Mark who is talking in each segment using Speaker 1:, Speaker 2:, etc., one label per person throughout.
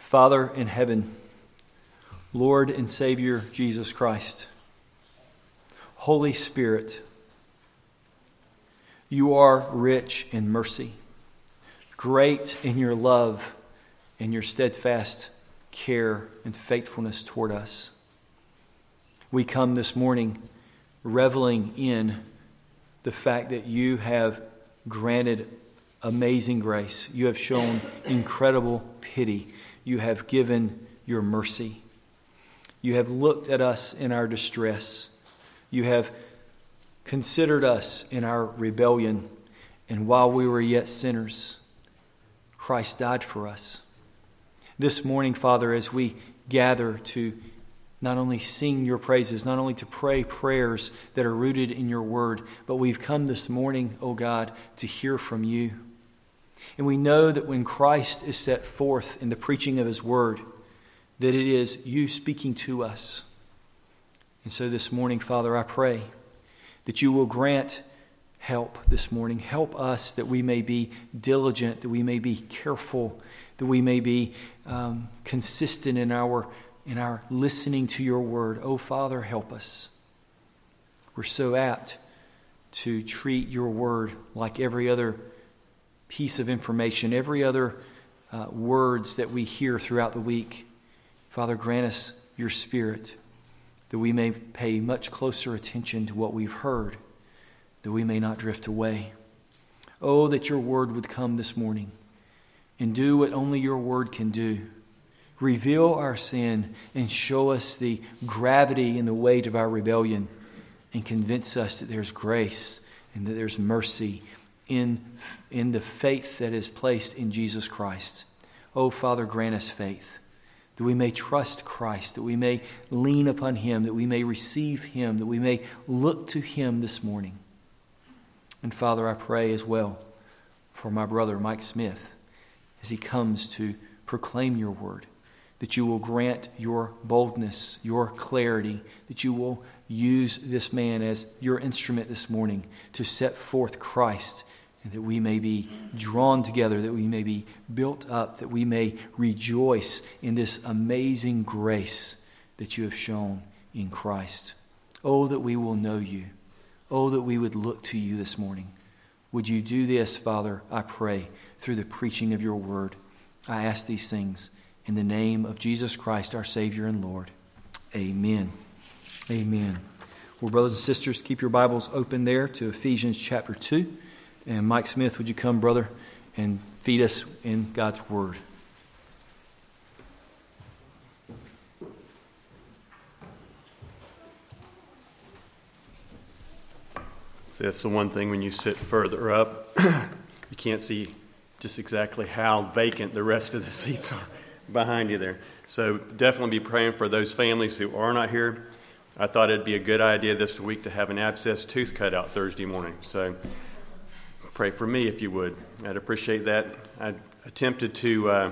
Speaker 1: Father in heaven, Lord and Savior Jesus Christ, Holy Spirit, you are rich in mercy, great in your love and your steadfast care and faithfulness toward us. We come this morning reveling in the fact that you have granted amazing grace. You have shown incredible pity. You have given your mercy. You have looked at us in our distress. You have considered us in our rebellion. And while we were yet sinners, Christ died for us. This morning, Father, as we gather to not only sing your praises, not only to pray prayers that are rooted in your word, but we've come this morning, O God, to hear from you. And we know that when Christ is set forth in the preaching of his word, that it is you speaking to us. And so this morning, Father, I pray that you will grant help this morning. Help us that we may be diligent, that we may be careful, that we may be consistent in our listening to your word. Oh, Father, help us. We're so apt to treat your word like every other piece of information, every other words that we hear throughout the week. Father, grant us your Spirit that we may pay much closer attention to what we've heard, that we may not drift away. Oh, that your word would come this morning and do what only your word can do. Reveal our sin and show us the gravity and the weight of our rebellion, and convince us that there's grace and that there's mercy in the faith that is placed in Jesus Christ. Oh, Father, grant us faith, that we may trust Christ, that we may lean upon him, that we may receive him, that we may look to him this morning. And Father, I pray as well for my brother Mike Smith as he comes to proclaim your word, that you will grant your boldness, your clarity, that you will use this man as your instrument this morning to set forth Christ, and that we may be drawn together, that we may be built up, that we may rejoice in this amazing grace that you have shown in Christ. Oh, that we will know you. Oh, that we would look to you this morning. Would you do this, Father, I pray, through the preaching of your word. I ask these things in the name of Jesus Christ, our Savior and Lord. Amen. Amen. Well, brothers and sisters, keep your Bibles open there to Ephesians chapter 2. And Mike Smith, would you come, brother, and feed us in God's word?
Speaker 2: So that's the one thing when you sit further up, you can't see just exactly how vacant the rest of the seats are behind you there. So definitely be praying for those families who are not here. I thought it'd be a good idea this week to have an abscess tooth cut out Thursday morning. So pray for me if you would. I'd appreciate that. I attempted to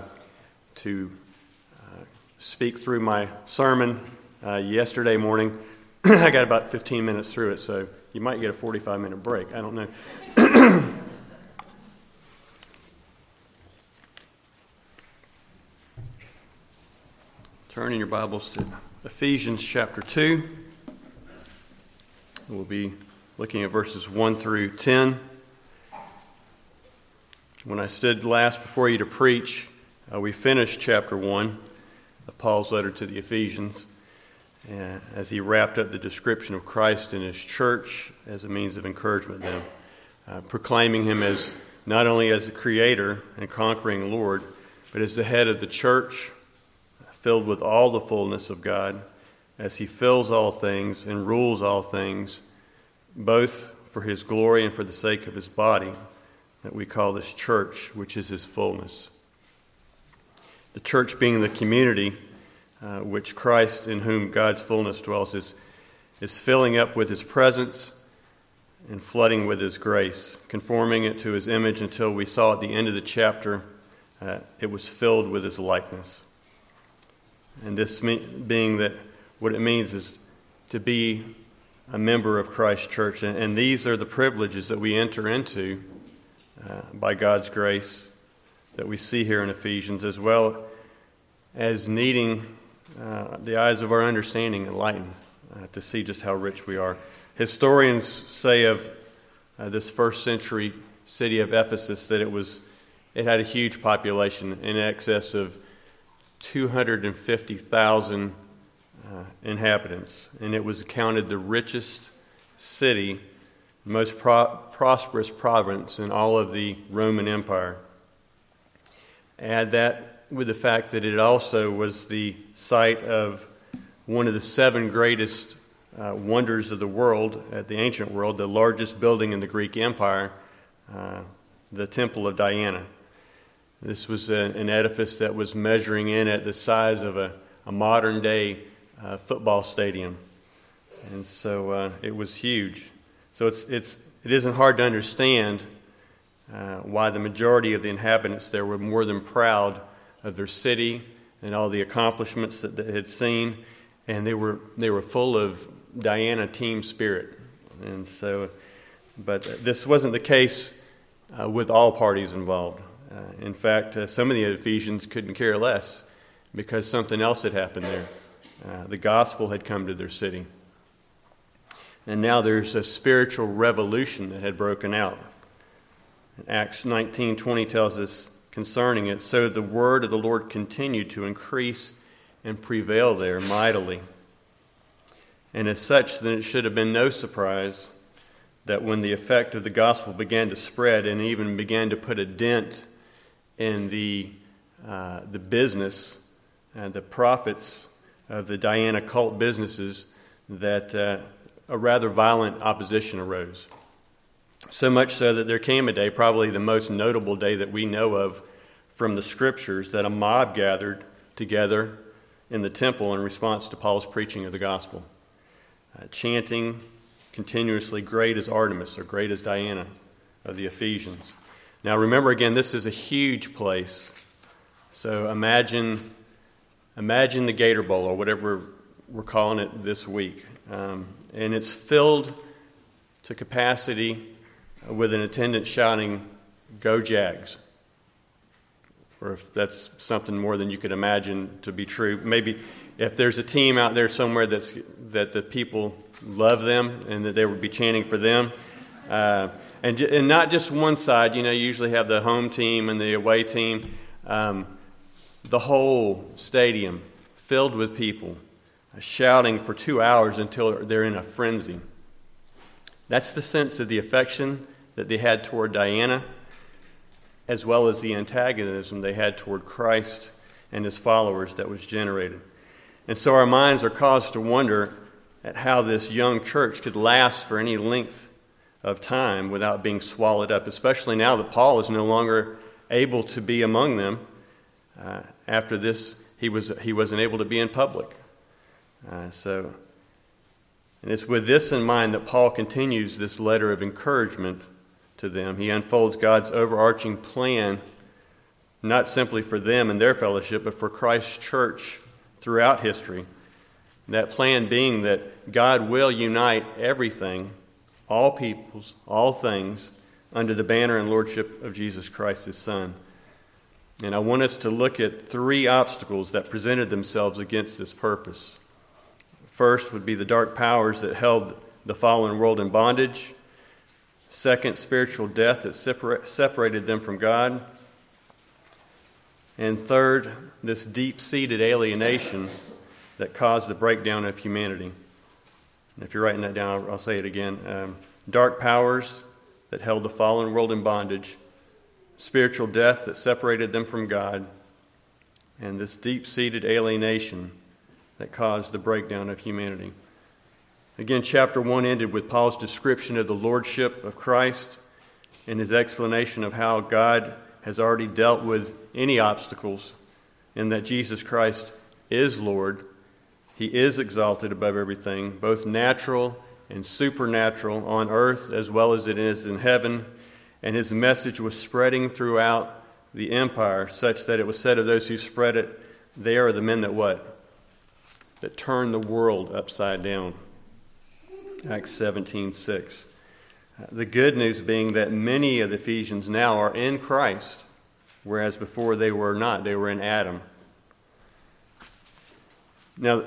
Speaker 2: speak through my sermon yesterday morning. I got about 15 minutes through it, so you might get a 45-minute break. I don't know. Turn in your Bibles to Ephesians chapter 2. We'll be looking at verses 1 through 10. When I stood last before you to preach, we finished chapter 1 of Paul's letter to the Ephesians, as he wrapped up the description of Christ and his church as a means of encouragement to them, proclaiming him as not only as the creator and conquering Lord, but as the head of the church, filled with all the fullness of God, as he fills all things and rules all things, both for his glory and for the sake of his body, that we call this church, which is his fullness. The church being the community which Christ, in whom God's fullness dwells, is filling up with his presence and flooding with his grace, conforming it to his image until we saw at the end of the chapter it was filled with his likeness. And this being that what it means is to be a member of Christ's church. And these are the privileges that we enter into by God's grace that we see here in Ephesians, as well as needing the eyes of our understanding enlightened to see just how rich we are. Historians say of this first century city of Ephesus that it had a huge population, in excess of 250,000 inhabitants, and it was counted the richest city, most prosperous province in all of the Roman Empire. Add that with the fact that it also was the site of one of the 7 greatest wonders of the world, the ancient world, the largest building in the Greek Empire, the Temple of Diana. This was an edifice that was measuring in at the size of a modern-day football stadium. And so it was huge. So it isn't hard to understand why the majority of the inhabitants there were more than proud of their city and all the accomplishments that they had seen, and they were full of Diana team spirit. And so, but this wasn't the case with all parties involved. In fact, some of the Ephesians couldn't care less because something else had happened there. The gospel had come to their city. And now there's a spiritual revolution that had broken out. Acts 19:20 tells us concerning it, so the word of the Lord continued to increase and prevail there mightily. And as such, then it should have been no surprise that when the effect of the gospel began to spread and even began to put a dent in the business and the profits of the Diana cult businesses, that a rather violent opposition arose. So much so that there came a day, probably the most notable day that we know of from the Scriptures, that a mob gathered together in the temple in response to Paul's preaching of the gospel, chanting continuously, "Great is Artemis," or "Great is Diana," of the Ephesians. Now remember again, this is a huge place. So imagine the Gator Bowl, or whatever we're calling it this week. And it's filled to capacity with an attendant shouting, "Go Jags." Or if that's something more than you could imagine to be true. Maybe if there's a team out there somewhere that the people love them and that they would be chanting for them. And not just one side. You usually have the home team and the away team. The whole stadium filled with people shouting for 2 hours until they're in a frenzy. That's the sense of the affection that they had toward Diana, as well as the antagonism they had toward Christ and his followers that was generated. And so our minds are caused to wonder at how this young church could last for any length of time without being swallowed up, especially now that Paul is no longer able to be among them. After this, he wasn't able to be in public. And it's with this in mind that Paul continues this letter of encouragement to them. He unfolds God's overarching plan, not simply for them and their fellowship, but for Christ's church throughout history. That plan being that God will unite everything, all peoples, all things, under the banner and lordship of Jesus Christ, his Son. And I want us to look at 3 obstacles that presented themselves against this purpose. First would be the dark powers that held the fallen world in bondage. Second, spiritual death that separated them from God. And third, this deep-seated alienation that caused the breakdown of humanity. And if you're writing that down, I'll say it again. Dark powers that held the fallen world in bondage, spiritual death that separated them from God, and this deep-seated alienation that caused the breakdown of humanity. Again, chapter 1 ended with Paul's description of the lordship of Christ and his explanation of how God has already dealt with any obstacles and that Jesus Christ is Lord. He is exalted above everything, both natural and supernatural, on earth as well as it is in heaven. And his message was spreading throughout the empire, such that it was said of those who spread it, they are the men that what? That turn the world upside down. Acts 17:6. The good news being that many of the Ephesians now are in Christ, whereas before they were not. They were in Adam. Now,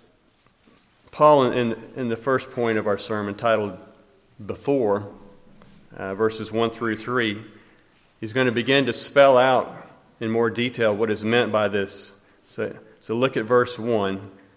Speaker 2: Paul, in the first point of our sermon, titled Before, verses 1 through 3, he's going to begin to spell out in more detail what is meant by this. So look at verse 1.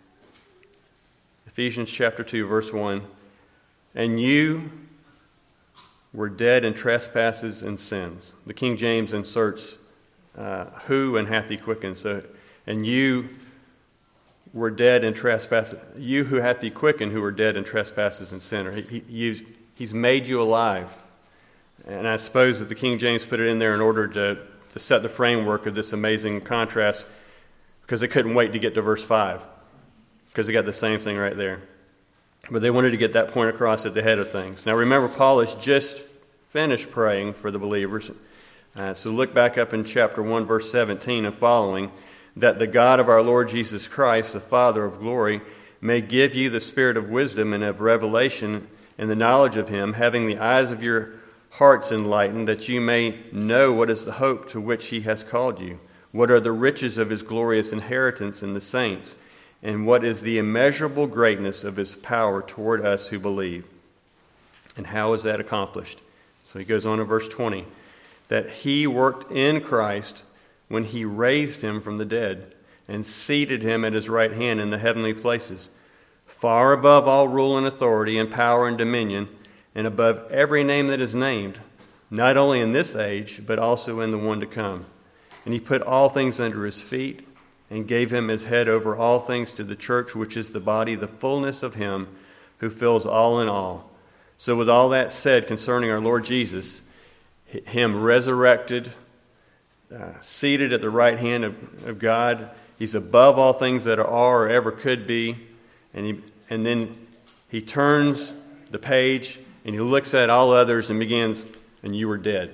Speaker 2: Ephesians chapter 2, verse 1. And you were dead in trespasses and sins. The King James inserts who and hath he quickened. So, and you were dead in trespasses. You who hath he quickened, who were dead in trespasses and sin. He's made you alive. And I suppose that the King James put it in there in order to set the framework of this amazing contrast, because they couldn't wait to get to verse 5, because they got the same thing right there. But they wanted to get that point across at the head of things. Now remember, Paul has just finished praying for the believers. So look back up in chapter 1, verse 17 and following, that the God of our Lord Jesus Christ, the Father of glory, may give you the spirit of wisdom and of revelation and the knowledge of him, having the eyes of your hearts enlightened, that you may know what is the hope to which he has called you, what are the riches of his glorious inheritance in the saints, and what is the immeasurable greatness of his power toward us who believe. And how is that accomplished? So he goes on in verse 20, that he worked in Christ when he raised him from the dead and seated him at his right hand in the heavenly places, far above all rule and authority and power and dominion, and above every name that is named, not only in this age, but also in the one to come. And he put all things under his feet, and gave him his head over all things to the church, which is the body, the fullness of him who fills all in all. So with all that said concerning our Lord Jesus, him resurrected, seated at the right hand of God, he's above all things that are or ever could be, and then he turns the page, and he looks at all others and begins, and you were dead.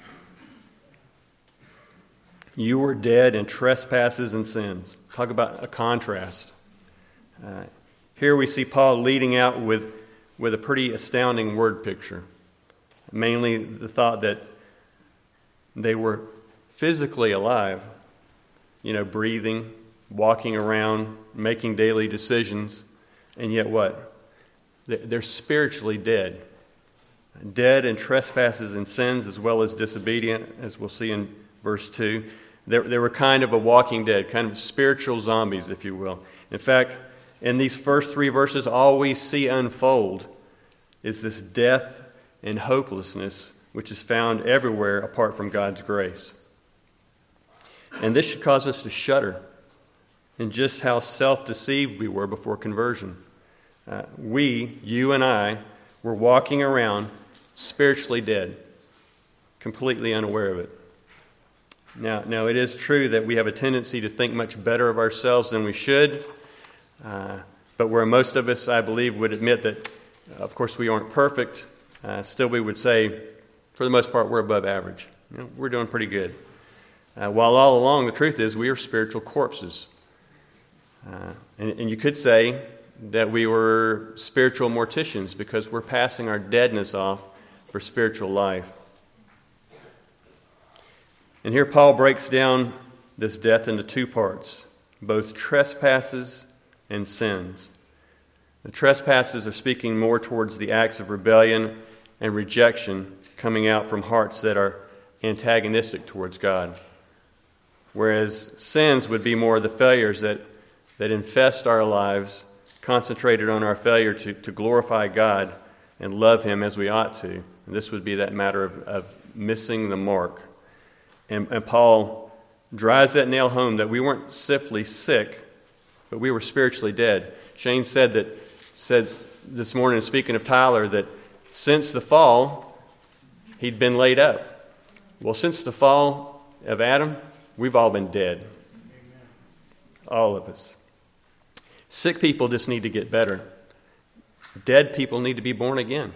Speaker 2: You were dead in trespasses and sins. Talk about a contrast. Here we see Paul leading out with a pretty astounding word picture. Mainly the thought that they were physically alive, breathing, walking around, making daily decisions, and yet what? They're spiritually dead. Dead in trespasses and sins, as well as disobedient, as we'll see in verse 2. They were kind of a walking dead, kind of spiritual zombies, if you will. In fact, in these first 3 verses, all we see unfold is this death and hopelessness, which is found everywhere apart from God's grace. And this should cause us to shudder in just how self-deceived we were before conversion. You and I, were walking around spiritually dead, completely unaware of it. Now, it is true that we have a tendency to think much better of ourselves than we should, but where most of us, I believe, would admit that, of course, we aren't perfect, still we would say, for the most part, we're above average. We're doing pretty good. While all along, the truth is we are spiritual corpses. And you could say that we were spiritual morticians because we're passing our deadness off for spiritual life. And here Paul breaks down this death into 2 parts, both trespasses and sins. The trespasses are speaking more towards the acts of rebellion and rejection coming out from hearts that are antagonistic towards God, whereas sins would be more the failures that infest our lives, concentrated on our failure to glorify God and love Him as we ought to. And this would be that matter of missing the mark. And Paul drives that nail home that we weren't simply sick, but we were spiritually dead. Shane said this morning, speaking of Tyler, that since the fall, he'd been laid up. Well, since the fall of Adam, we've all been dead. All of us. Sick people just need to get better. Dead people need to be born again.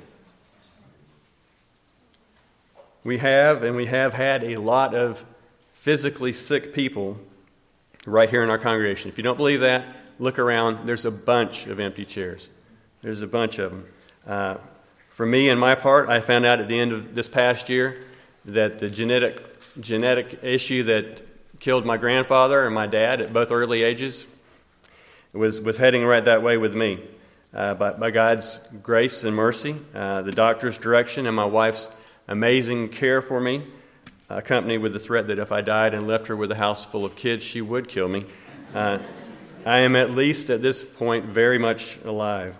Speaker 2: We have had a lot of physically sick people right here in our congregation. If you don't believe that, look around. There's a bunch of empty chairs. There's a bunch of them. For me and my part, I found out at the end of this past year that the genetic issue that killed my grandfather and my dad at both early ages, was heading right that way with me. By God's grace and mercy, the doctor's direction, and my wife's amazing care for me, accompanied with the threat that if I died and left her with a house full of kids, she would kill me. I am at least at this point very much alive.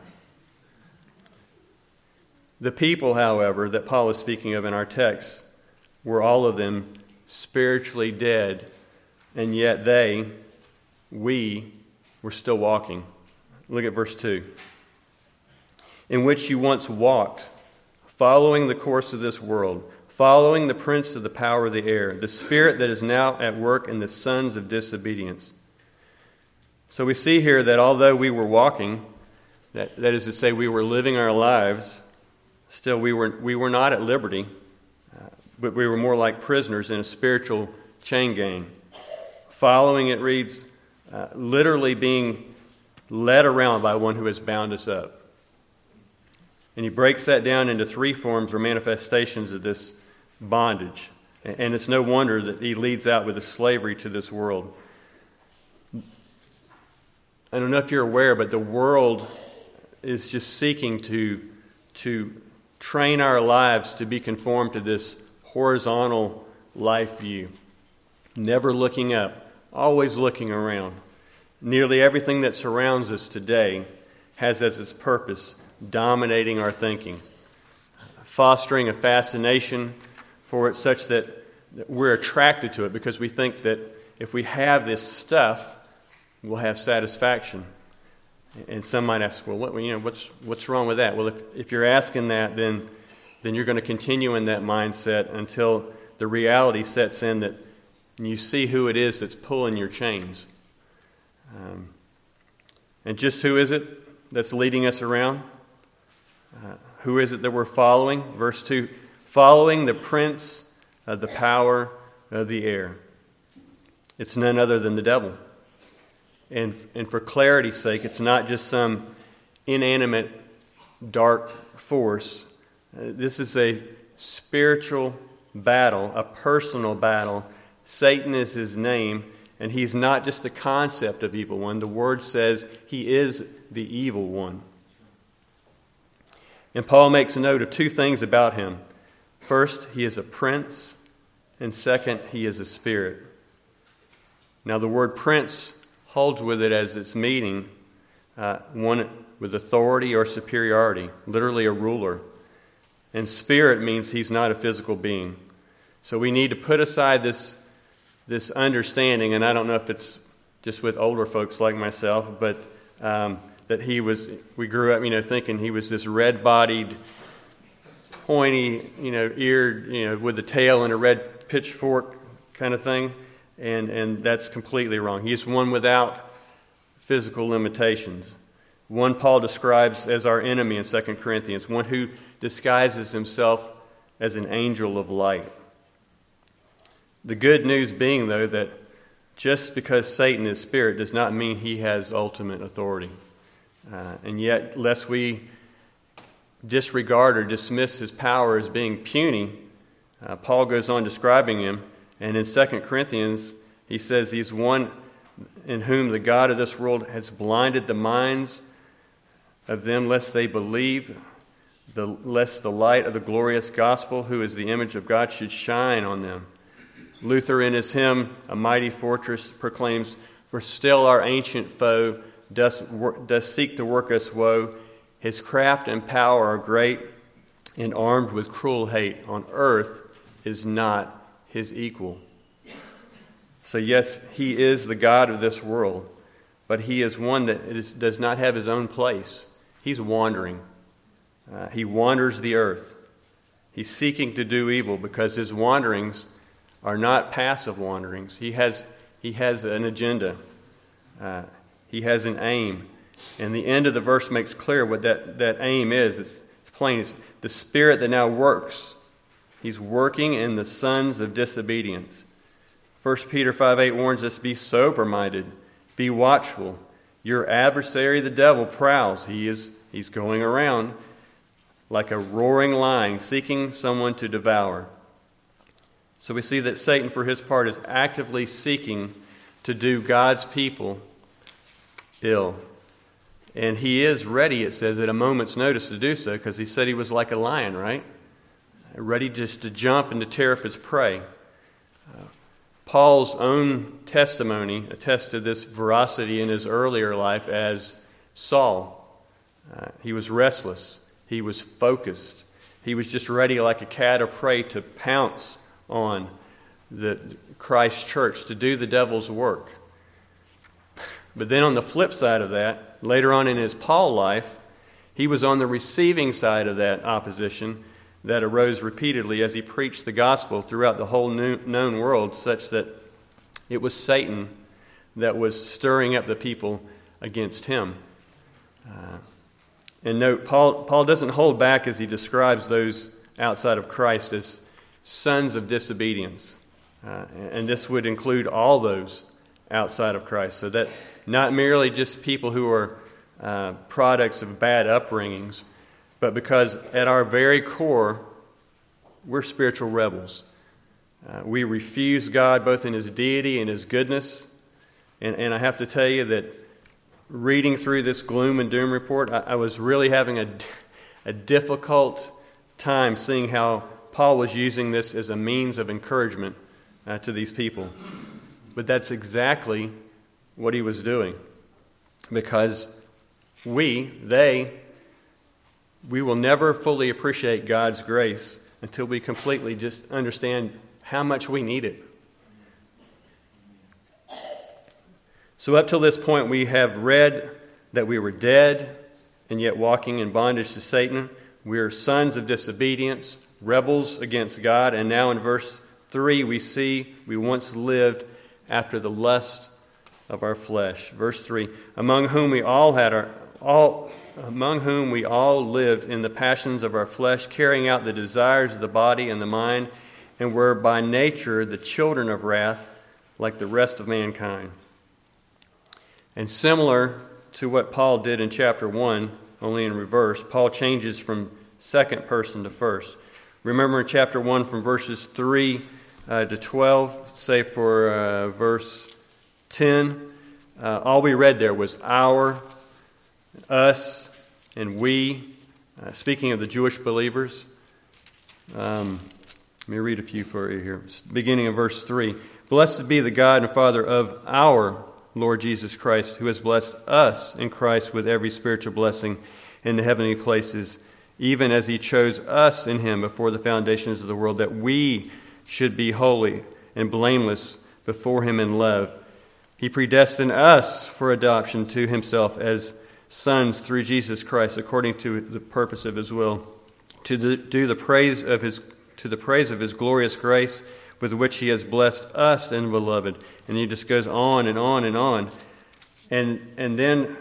Speaker 2: The people, however, that Paul is speaking of in our text were all of them spiritually dead, and yet we were still walking. Look at verse 2. In which you once walked, following the course of this world, following the prince of the power of the air, the spirit that is now at work in the sons of disobedience. So we see here that although we were walking, that is to say we were living our lives, still we were not at liberty, but we were more like prisoners in a spiritual chain gang. Following, it reads, literally being led around by one who has bound us up. And he breaks that down into three forms or manifestations of this bondage. And it's no wonder that he leads out with a slavery to this world. I don't know if you're aware, but the world is just seeking to train our lives to be conformed to this horizontal life view. Never looking up, always looking around. Nearly everything that surrounds us today has as its purpose dominating our thinking, fostering a fascination for it such that we're attracted to it because we think that if we have this stuff, we'll have satisfaction. And some might ask, well, what's wrong with that? Well, if you're asking that, then you're going to continue in that mindset until the reality sets in that you see who it is that's pulling your chains. And just who is it that's leading us around? Who is it that we're following? Verse 2, following the prince of the power of the air. It's none other than the devil. And for clarity's sake, it's not just some inanimate, dark force. This is a spiritual battle, a personal battle. Satan is his name, and he's not just a concept of evil one. The word says he is the evil one. And Paul makes a note of two things about him. First, he is a prince, and second, he is a spirit. Now, the word prince holds with it as its meaning one with authority or superiority, literally a ruler. And spirit means he's not a physical being. So we need to put aside this understanding, and I don't know if it's just with older folks like myself, but that we grew up, thinking he was this red-bodied, pointy, eared, with the tail and a red pitchfork kind of thing, and that's completely wrong. He is one without physical limitations. One Paul describes as our enemy in 2 Corinthians, one who disguises himself as an angel of light. The good news being, though, that just because Satan is spirit does not mean he has ultimate authority. And yet, lest we disregard or dismiss his power as being puny, Paul goes on describing him. And in 2 Corinthians, he says he's one in whom the God of this world has blinded the minds of them, lest they believe, lest the light of the glorious gospel, who is the image of God, should shine on them. Luther, in his hymn, A Mighty Fortress, proclaims, "For still our ancient foe does seek to work us woe. His craft and power are great, and armed with cruel hate. On earth is not his equal." So yes, he is the God of this world, but he is one that does not have his own place. He's wandering. He wanders the earth. He's seeking to do evil because his wanderings are not passive wanderings. He has an agenda. He has an aim. And the end of the verse makes clear what that aim is. It's plain. It's the spirit that now works. He's working in the sons of disobedience. 1 Peter 5:8 warns us, "Be sober-minded, be watchful. Your adversary, the devil, prowls." He's going around like a roaring lion, seeking someone to devour. So we see that Satan, for his part, is actively seeking to do God's people, ill. And he is ready, it says, at a moment's notice to do so, because he said he was like a lion, right? Ready just to jump and to tear up his prey. Paul's own testimony attested this veracity in his earlier life as Saul. He was restless. He was focused. He was just ready like a cat of prey to pounce on the Christ church, to do the devil's work. But then on the flip side of that, later on in his Paul life, he was on the receiving side of that opposition that arose repeatedly as he preached the gospel throughout the whole known world, such that it was Satan that was stirring up the people against him. And note, Paul doesn't hold back as he describes those outside of Christ as sons of disobedience. And this would include all those outside of Christ. So that not merely just people who are products of bad upbringings, but because at our very core, we're spiritual rebels. We refuse God both in His deity and His goodness. And I have to tell you that reading through this gloom and doom report, I was really having a difficult time seeing how Paul was using this as a means of encouragement to these people. But that's exactly what he was doing. Because we will never fully appreciate God's grace until we completely just understand how much we need it. So up till this point, we have read that we were dead and yet walking in bondage to Satan. We are sons of disobedience, rebels against God. And now in verse 3, we see we once lived after the lust of our flesh. Verse 3, among whom we all lived in the passions of our flesh, carrying out the desires of the body and the mind, and were by nature the children of wrath, like the rest of mankind. And similar to what Paul did in chapter 1, only in reverse, Paul changes from second person to first. Remember in chapter 1 from verses 3 to 12, say for verse 10, all we read there was our, us, and we, speaking of the Jewish believers. Let me read a few for you here. Beginning in verse 3. Blessed be the God and Father of our Lord Jesus Christ, who has blessed us in Christ with every spiritual blessing in the heavenly places, even as He chose us in Him before the foundations of the world, that we should be holy and blameless before Him in love. He predestined us for adoption to Himself as sons through Jesus Christ, according to the purpose of His will, to the praise of His glorious grace, with which He has blessed us in the Beloved. And he just goes on and on and on. And then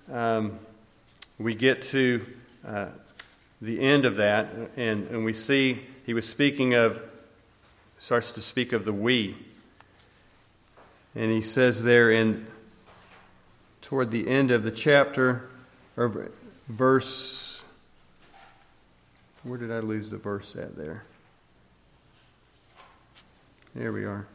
Speaker 2: we get to the end of that, and we see he was starts to speak of the we. And he says there toward the end of the chapter, or verse, where did I lose the verse at there? There we are.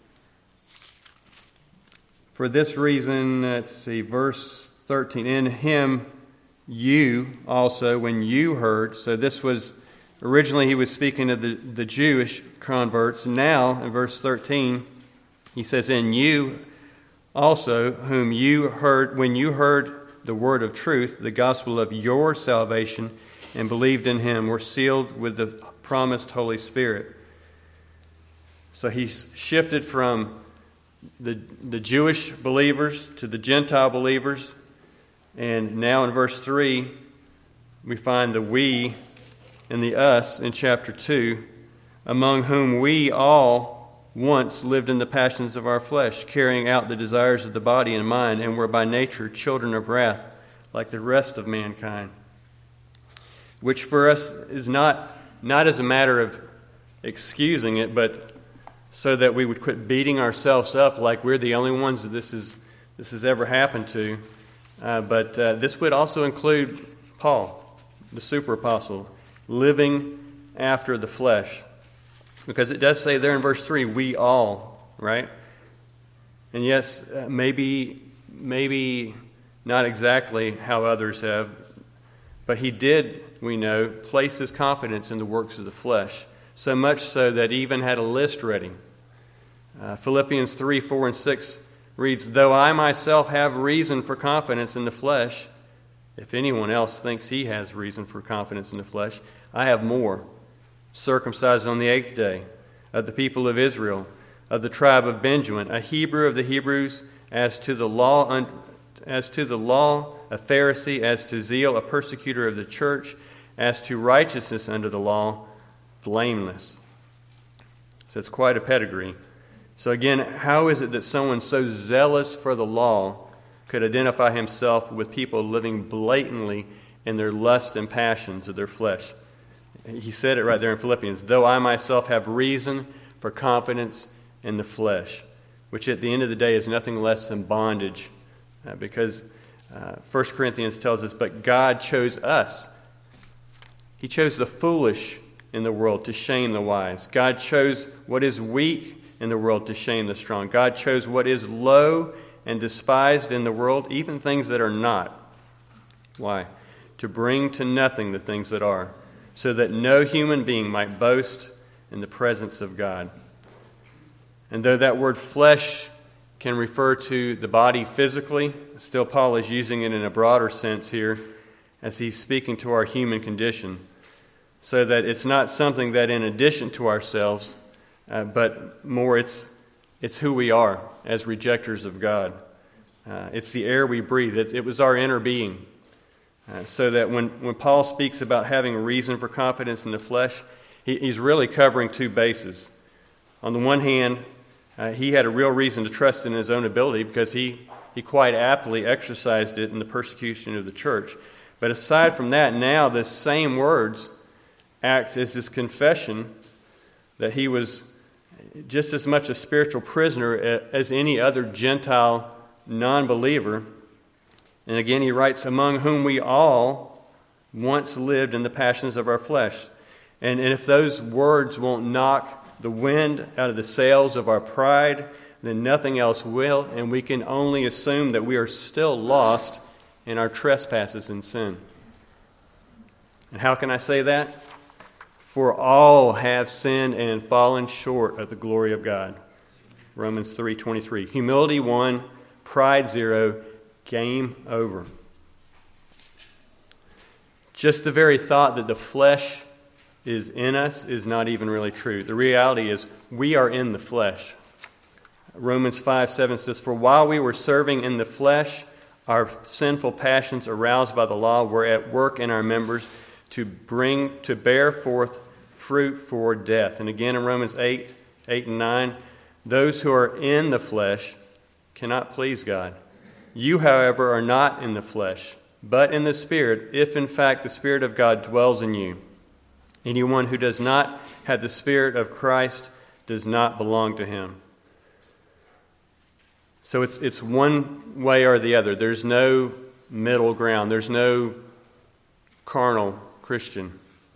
Speaker 2: For this reason, let's see, verse 13. In Him you also, when you heard, so this was, originally he was speaking of the Jewish converts. Now, in verse 13, he says, in you also, whom you heard, when you heard the word of truth, the gospel of your salvation, and believed in Him, were sealed with the promised Holy Spirit. So he's shifted from the Jewish believers to the Gentile believers. And now in verse 3, we find the we and the us in chapter 2, among whom we all once lived in the passions of our flesh, carrying out the desires of the body and mind, and were by nature children of wrath, like the rest of mankind. Which for us is not as a matter of excusing it, but so that we would quit beating ourselves up like we're the only ones that this has ever happened to. But this would also include Paul, the super apostle, living after the flesh. Because it does say there in verse 3, we all, right? And yes, maybe not exactly how others have, but he did, we know, place his confidence in the works of the flesh, so much so that he even had a list ready. Philippians 3, 4, and 6 reads, "Though I myself have reason for confidence in the flesh, if anyone else thinks he has reason for confidence in the flesh, I have more. Circumcised on the 8th day, of the people of Israel, of the tribe of Benjamin, a Hebrew of the Hebrews, as to the law, a Pharisee, as to zeal, a persecutor of the church, as to righteousness under the law, blameless." So it's quite a pedigree. So again, how is it that someone so zealous for the law could identify himself with people living blatantly in their lust and passions of their flesh? He said it right there in Philippians, "Though I myself have reason for confidence in the flesh," which at the end of the day is nothing less than bondage, because 1 Corinthians tells us, "But God chose us." He chose the foolish in the world to shame the wise. God chose what is weak in the world to shame the strong. God chose what is low and despised in the world, even things that are not. Why? To bring to nothing the things that are, so that no human being might boast in the presence of God. And though that word flesh can refer to the body physically, still Paul is using it in a broader sense here as he's speaking to our human condition, so that it's not something that in addition to ourselves, but more it's who we are as rejectors of God. It's the air we breathe. It was our inner being. So that when Paul speaks about having a reason for confidence in the flesh, he's really covering two bases. On the one hand, he had a real reason to trust in his own ability because he quite aptly exercised it in the persecution of the church. But aside from that, now the same words act as his confession that he was just as much a spiritual prisoner as any other Gentile non-believer. And again, he writes, "Among whom we all once lived in the passions of our flesh." And if those words won't knock the wind out of the sails of our pride, then nothing else will, and we can only assume that we are still lost in our trespasses and sin. And how can I say that? "For all have sinned and fallen short of the glory of God." Romans 3:23. Humility 1, pride 0, game over. Just the very thought that the flesh is in us is not even really true. The reality is we are in the flesh. Romans 5:7 says, "For while we were serving in the flesh, our sinful passions aroused by the law were at work in our members to bear forth fruit for death." And again in Romans 8 and 9, "Those who are in the flesh cannot please God. You, however, are not in the flesh, but in the Spirit, if in fact the Spirit of God dwells in you. Anyone who does not have the Spirit of Christ does not belong to him." So it's one way or the other. There's no middle ground. There's no carnal Christian.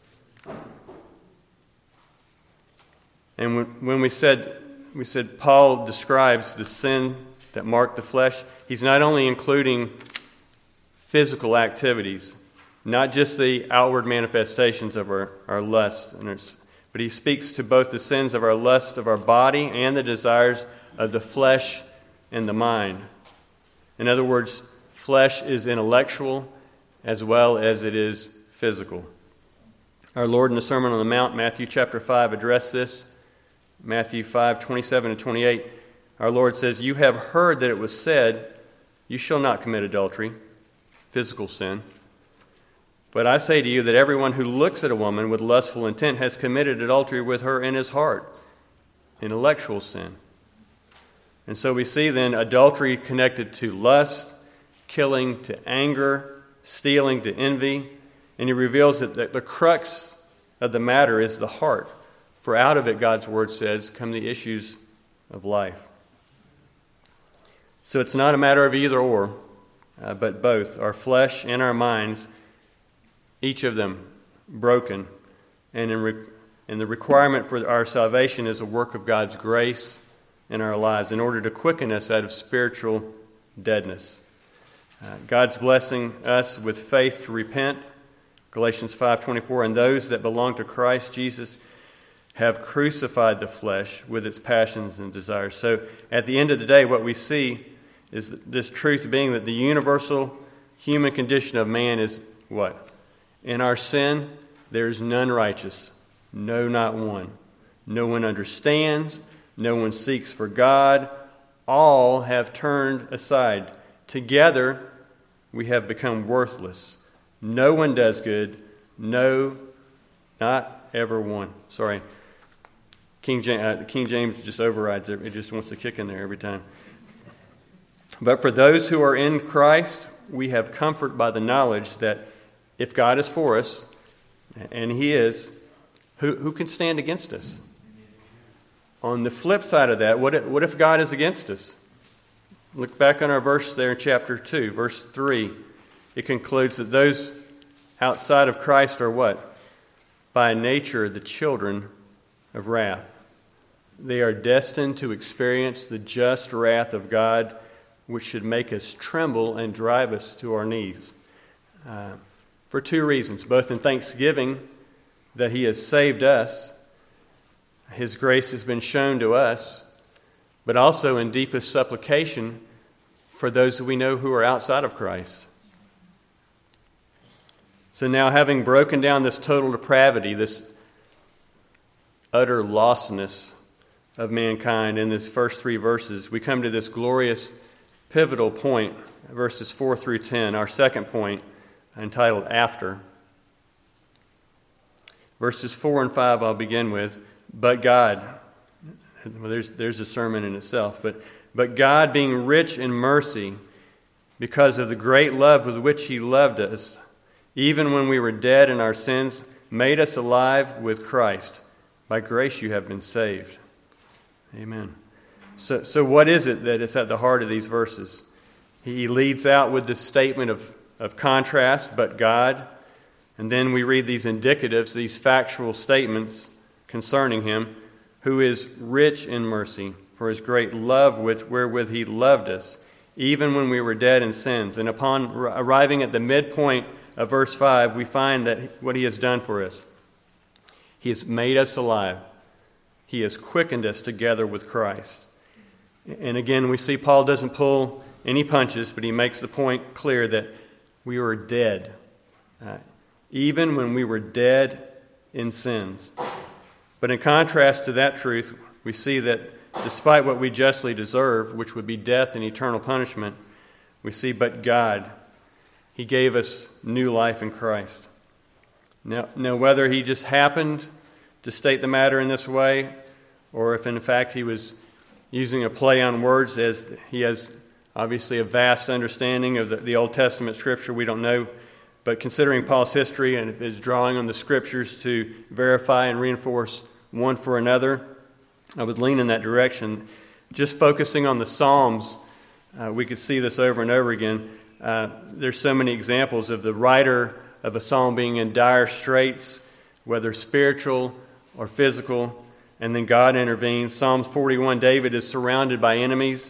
Speaker 2: And when we said Paul describes the sin that marked the flesh, he's not only including physical activities, not just the outward manifestations of our lust, but he speaks to both the sins of our lust of our body and the desires of the flesh and the mind. In other words, flesh is intellectual as well as it is physical. Our Lord in the Sermon on the Mount, Matthew chapter 5, addressed this. Matthew 5:27 and 28, our Lord says, "You have heard that it was said, 'You shall not commit adultery,'" physical sin. "But I say to you that everyone who looks at a woman with lustful intent has committed adultery with her in his heart," intellectual sin. And so we see then adultery connected to lust, killing to anger, stealing to envy. And he reveals that the crux of the matter is the heart. For out of it, God's word says, come the issues of life. So it's not a matter of either or, but both. Our flesh and our minds, each of them broken. And the requirement for our salvation is a work of God's grace in our lives in order to quicken us out of spiritual deadness. God's blessing us with faith to repent, Galatians 5:24, and those that belong to Christ Jesus have crucified the flesh with its passions and desires. So at the end of the day, what we see is this truth being that the universal human condition of man is what? In our sin, there is none righteous, no, not one. No one understands, no one seeks for God. All have turned aside. Together, we have become worthless. No one does good, no, not ever one. Sorry. King James just overrides it. It just wants to kick in there every time. But for those who are in Christ, we have comfort by the knowledge that if God is for us, and He is, who can stand against us? On the flip side of that, what if God is against us? Look back on our verse there in chapter 2, verse 3. It concludes that those outside of Christ are what? By nature, the children of wrath. They are destined to experience the just wrath of God, which should make us tremble and drive us to our knees. For two reasons, both in thanksgiving that He has saved us, His grace has been shown to us, but also in deepest supplication for those that we know who are outside of Christ. So now, having broken down this total depravity, this utter lostness of mankind in these first three verses, we come to this glorious pivotal point, verses 4 through 10, our second point, entitled After. Verses 4 and 5 I'll begin with. But God, well, there's a sermon in itself, but God, being rich in mercy, because of the great love with which He loved us, even when we were dead in our sins, made us alive with Christ. By grace you have been saved. Amen. So what is it that is at the heart of these verses? He leads out with this statement of contrast, but God, and then we read these indicatives, these factual statements concerning Him, who is rich in mercy, for His great love wherewith He loved us, even when we were dead in sins. And upon arriving at the midpoint of verse 5, we find that what He has done for us. He has made us alive. He has quickened us together with Christ. And again, we see Paul doesn't pull any punches, but he makes the point clear that we were dead, even when we were dead in sins. But in contrast to that truth, we see that despite what we justly deserve, which would be death and eternal punishment, we see, but God, He gave us new life in Christ. Now, whether He just happened to state the matter in this way, or if in fact He was using a play on words, as He has obviously a vast understanding of the Old Testament Scripture, we don't know. But considering Paul's history and his drawing on the Scriptures to verify and reinforce one for another, I would lean in that direction. Just focusing on the Psalms, we could see this over and over again. There's so many examples of the writer of a psalm being in dire straits, whether spiritual or physical, and then God intervenes. Psalms 41, David is surrounded by enemies.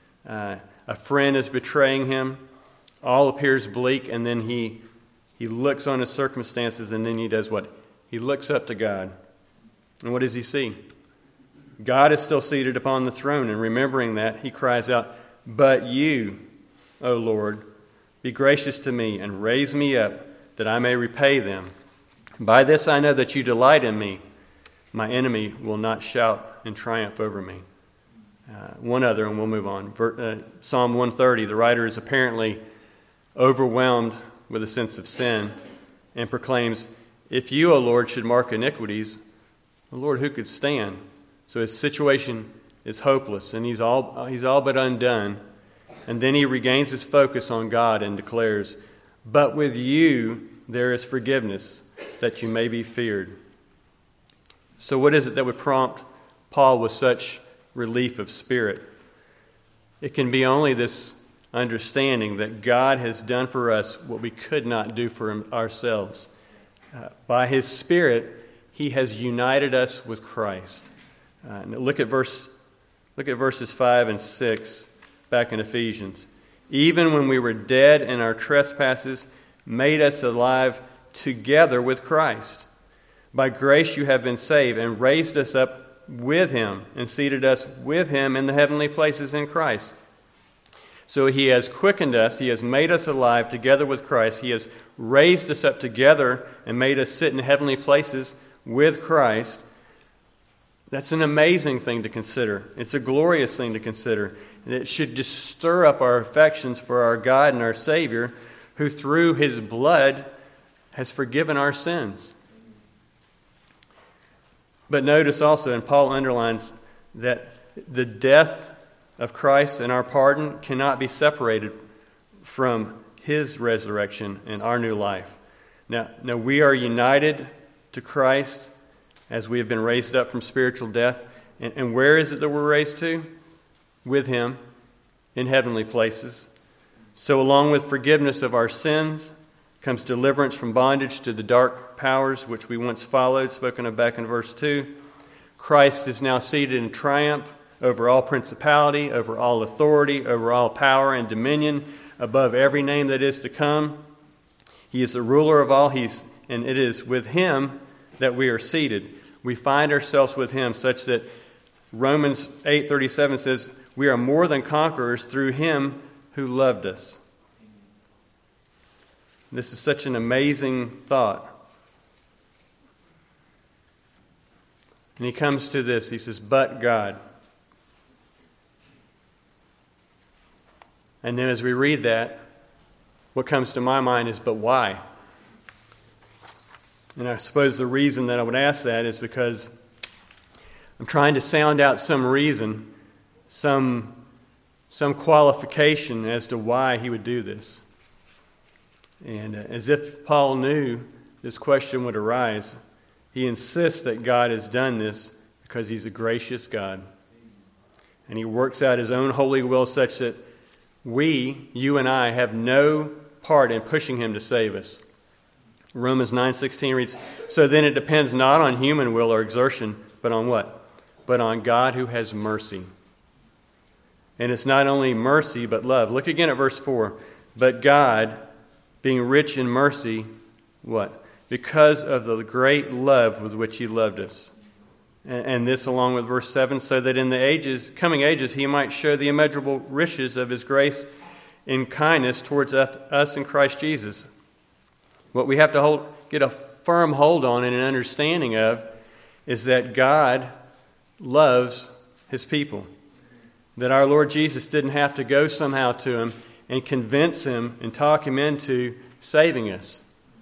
Speaker 2: A friend is betraying him. All appears bleak, and then he looks on his circumstances, and then he does what? He looks up to God. And what does he see? God is still seated upon the throne, and remembering that, he cries out, "But you, O Lord, be gracious to me, and raise me up, that I may repay them. By this I know that you delight in me. My enemy will not shout in triumph over me." One other, and we'll move on. Psalm 130, the writer is apparently overwhelmed with a sense of sin and proclaims, "If you, O Lord, should mark iniquities, O Lord, who could stand?" So his situation is hopeless, and he's all but undone. And then he regains his focus on God and declares, "But with you there is forgiveness, that you may be feared." So what is it that would prompt Paul with such relief of spirit? It can be only this understanding that God has done for us what we could not do for ourselves. By His Spirit, He has united us with Christ. Now look at verses 5 and 6 back in Ephesians. even when we were dead in our trespasses, made us alive together with Christ. By grace you have been saved, and raised us up with him, and seated us with him in the heavenly places in Christ. So he has quickened us, he has made us alive together with Christ, he has raised us up together and made us sit in heavenly places with Christ. That's an amazing thing to consider. It's a glorious thing to consider. And it should just stir up our affections for our God and our Savior, who through his blood has forgiven our sins. But notice also, and Paul underlines, that the death of Christ and our pardon cannot be separated from his resurrection and our new life. Now we are united to Christ as we have been raised up from spiritual death. And where is it that we're raised to? With him in heavenly places. So along with forgiveness of our sins comes deliverance from bondage to the dark powers which we once followed, spoken of back in verse 2. Christ is now seated in triumph over all principality, over all authority, over all power and dominion, above every name that is to come. He is the ruler of all, and it is with him that we are seated. We find ourselves with him, such that Romans 8:37 says, we are more than conquerors through him who loved us. This is such an amazing thought. And he comes to this, he says, but God. And then as we read that, what comes to my mind is, but why? And I suppose the reason that I would ask that is because I'm trying to sound out some reason, some qualification as to why he would do this. And as if Paul knew this question would arise, he insists that God has done this because he's a gracious God. And he works out his own holy will such that we, you and I, have no part in pushing him to save us. Romans 9:16 reads, so then it depends not on human will or exertion, but on what? But on God who has mercy. And it's not only mercy, but love. Look again at verse 4. But God, being rich in mercy, what? Because of the great love with which he loved us. And this along with verse 7, so that in the coming ages he might show the immeasurable riches of his grace in kindness towards us in Christ Jesus. What we have to get a firm hold on and an understanding of is that God loves his people. That our Lord Jesus didn't have to go somehow to him and convince him and talk him into saving us.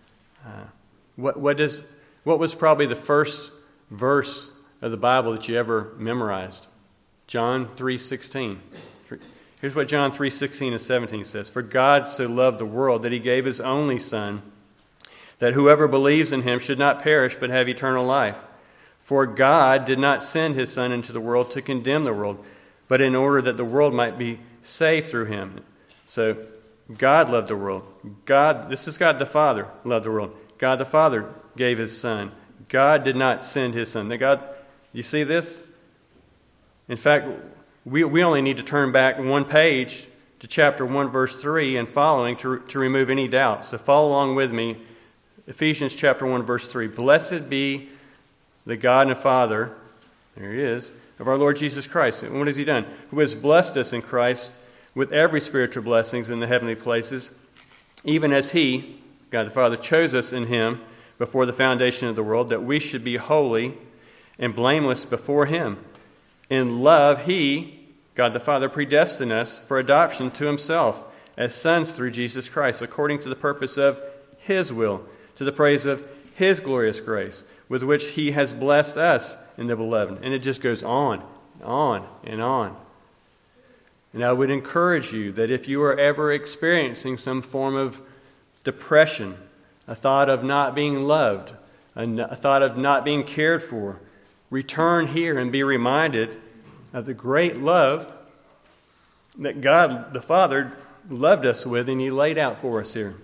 Speaker 2: What was probably the first verse of the Bible that you ever memorized? John 3:16. Here's what John 3:16 and 17 says. For God so loved the world that he gave his only Son, that whoever believes in him should not perish but have eternal life. For God did not send his Son into the world to condemn the world, but in order that the world might be saved through him. So God loved the world. This is God the Father loved the world. God the Father gave his Son. God did not send his Son. You see this? In fact, we only need to turn back one page to chapter 1, verse 3 and following to remove any doubt. So follow along with me. Ephesians chapter 1, verse 3. Blessed be the God and Father, there he is, of our Lord Jesus Christ. And what has he done? Who has blessed us in Christ with every spiritual blessings in the heavenly places, even as he, God the Father, chose us in him before the foundation of the world, that we should be holy and blameless before him. In love, he, God the Father, predestined us for adoption to himself as sons through Jesus Christ, according to the purpose of his will, to the praise of his glorious grace, with which he has blessed us in the beloved. And it just goes on, and on. And I would encourage you that if you are ever experiencing some form of depression, a thought of not being loved, a thought of not being cared for, return here and be reminded of the great love that God the Father loved us with and he laid out for us here.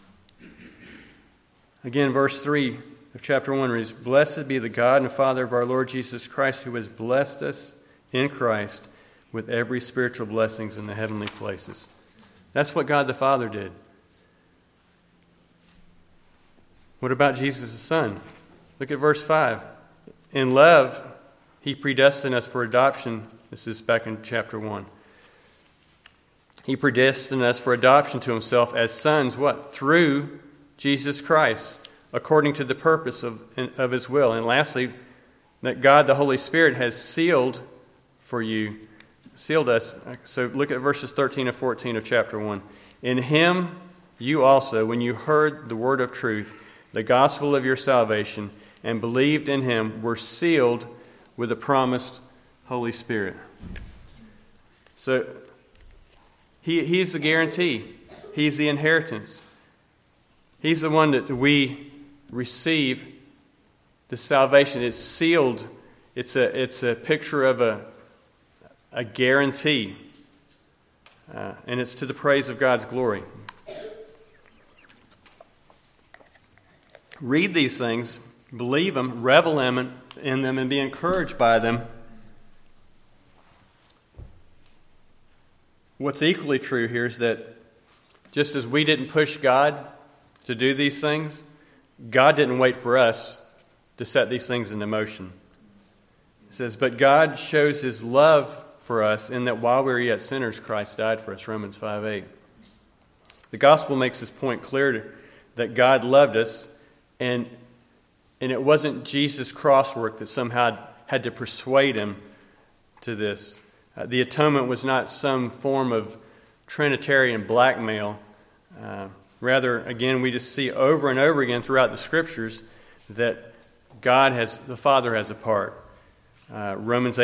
Speaker 2: Again, verse 3 of chapter 1 reads, Blessed be the God and Father of our Lord Jesus Christ, who has blessed us in Christ with every spiritual blessings in the heavenly places. That's what God the Father did. What about Jesus' Son? Look at verse 5. In love, He predestined us for adoption. This is back in chapter 1. He predestined us for adoption to Himself as sons, what? Through Jesus Christ, according to the purpose of His will. And lastly, that God the Holy Spirit has sealed us. So look at verses 13 and 14 of chapter 1. In Him you also, when you heard the word of truth, the gospel of your salvation, and believed in Him, were sealed with the promised Holy Spirit. So He's the guarantee. He's the inheritance. He's the one that we receive the salvation. It's sealed. It's a picture of a guarantee. And it's to the praise of God's glory. Read these things, believe them, revel in them, and be encouraged by them. What's equally true here is that just as we didn't push God to do these things, God didn't wait for us to set these things into motion. It says, but God shows His love for us in that while we were yet sinners, Christ died for us, Romans 5:8. The gospel makes this point clear that God loved us, and it wasn't Jesus' cross work that somehow had to persuade Him to this. The atonement was not some form of Trinitarian blackmail. Rather, again, we just see over and over again throughout the Scriptures that the Father has a part. Romans